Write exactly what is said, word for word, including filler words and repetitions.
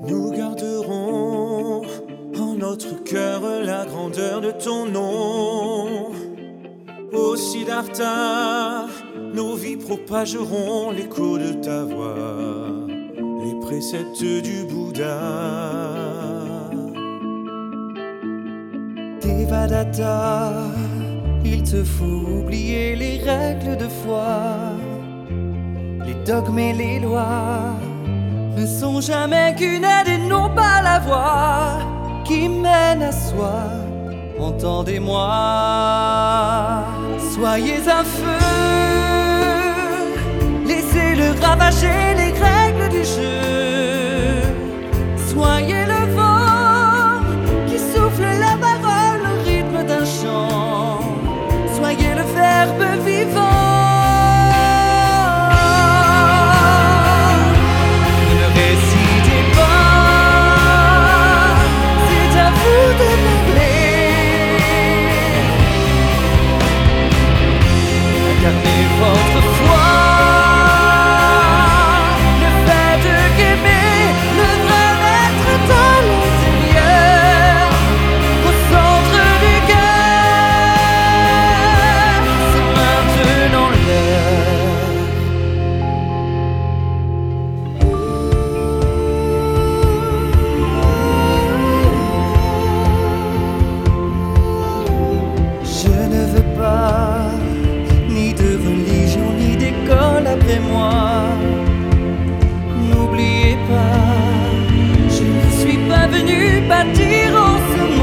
Nous garderons en notre cœur la grandeur de ton nom. Ô Siddhartha, nos vies propageront l'écho de ta voix, les préceptes du Bouddha. Devadatta, il te faut oublier les règles de foi. Les dogmes et les lois ne sont jamais qu'une aide et non pas la voie qui mène à soi. Entendez-moi, soyez un feu, laissez-le ravager les règles du jeu. Soyez le vent qui souffle la parole au rythme d'un chant. Soyez le verbe vivant. Votre foi, le fait de qu'aimer le vrai être dans l'intérieur, au centre du cœur, c'est maintenant l'heure. Je ne veux pas ni de religion, ni d'école après moi. N'oubliez pas, je ne suis pas venu bâtir en ce